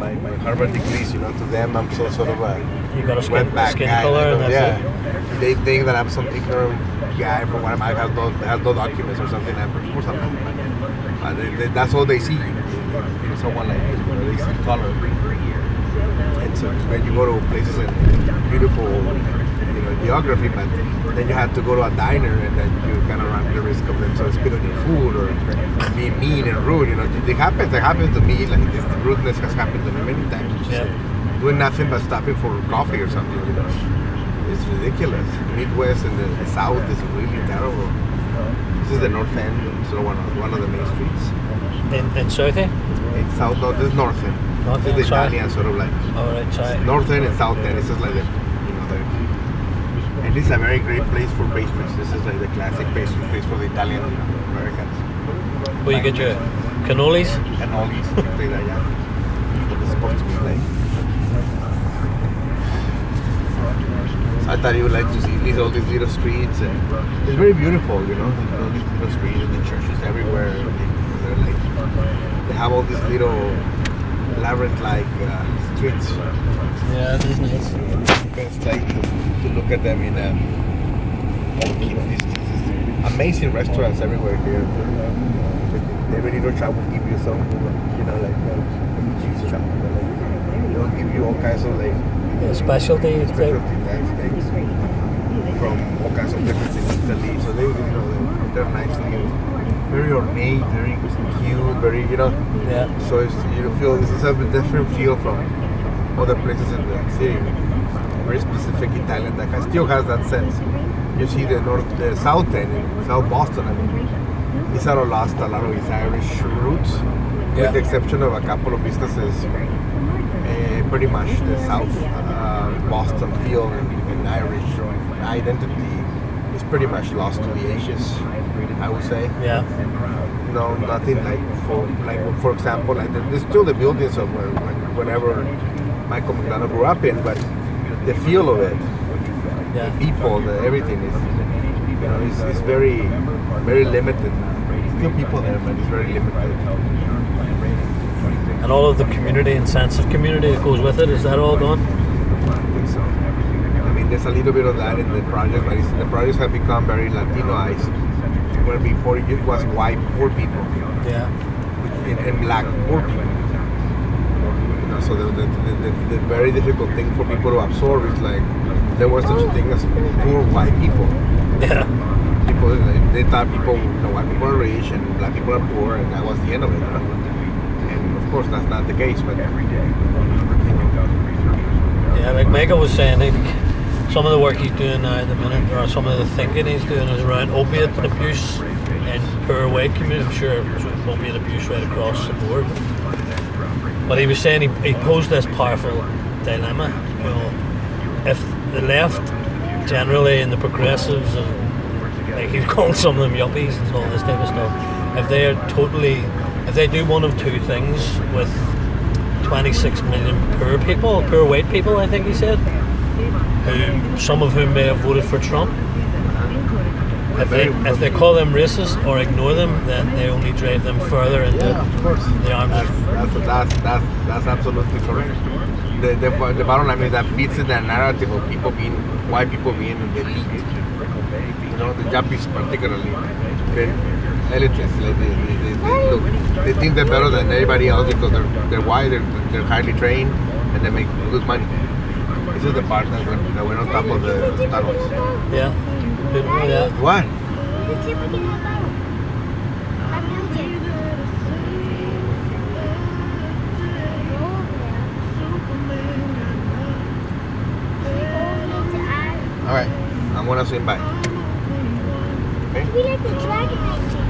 my Harvard degrees, you know, to them I'm so sort of a You got a skin wetback guy. color, and that's Yeah, it. they think that I'm some ignorant guy from what I have no documents or something. And of course I'm not. That's all they see. Someone like this, they see color. And so when you go to places and beautiful, you know, geography, but then you have to go to a diner and then you kind of run the risk of them sort of spit on your food or being mean and rude. You know, it happens to me. Like this rudeness has happened to me many times. Just doing nothing but stopping for coffee or something. You know, it's ridiculous. Midwest and the South is really terrible. This is the North End, so one of the main streets. In South End? It's South, no, this is North End. North This End, is the Italian sort of like. Oh, right, sorry. North End and South End. It's just like the, and this is a very great place for pastries. This is like the classic pastry place for the Italian Americans. Where you get your cannolis? Cannolis, things like that. What it's supposed to be like. I thought you would like to see all these little streets, and it's very beautiful, you know. All these little streets and the churches everywhere. They have all these little labyrinth-like streets. Yeah, it is nice. It's like to look at them in these amazing restaurants everywhere here. Every little shop will give you some, you know, like cheese shop. They'll give you all kinds of like. Specialty things from all kinds of different in Italy. So they, you know, they're nicely, very ornate, very cute, very, you know. Yeah. So it's, you feel this is a different feel from other places in the city. Very specific Italian that still has that sense. You see the South End, in South Boston. I mean, it's sort of lost a lot of its Irish roots, with the exception of a couple of businesses. Pretty much the South Boston feel and Irish identity is pretty much lost to the ages, I would say. Yeah. No, nothing for example, like there's still the buildings of whenever Michael McDonald grew up in, but the feel of it, the people, everything is, you know, it's very, very limited. Still people there, but it's very limited. And all of the community and sense of community that goes with it, is that all gone? I think so. I mean, there's a little bit of that in the project, but the projects have become very Latinoized. Where before it was white poor people, and black poor people. You know, so the very difficult thing for people to absorb is like there was such a thing as poor white people. Yeah. People, they thought white people are rich and black people are poor, and that was the end of it. You know? Of course, that's not the case, but yeah, like Michael was saying, some of the work he's doing now at the minute, or some of the thinking he's doing, is around opiate abuse in poor white communities. I'm sure there's opiate abuse right across the board. But he was saying he posed this powerful dilemma. You know, if the left generally and the progressives, and like he's called some of them yuppies and all this type of stuff, if they do one of two things with 26 million poor white people, I think he said, some of whom may have voted for Trump. If they call them racist or ignore them, then they only drive them further into the arms. That's absolutely correct. The bottom line is that fits in that narrative of white people being the elite. You know, the yuppies particularly. Elitists, like they think they're better than everybody else because they're white, they're highly trained, and they make good money. This is the part that we're on top of the tunnels. Yeah. Yeah. What? All right, I'm gonna swim by. Okay. We like the dragon.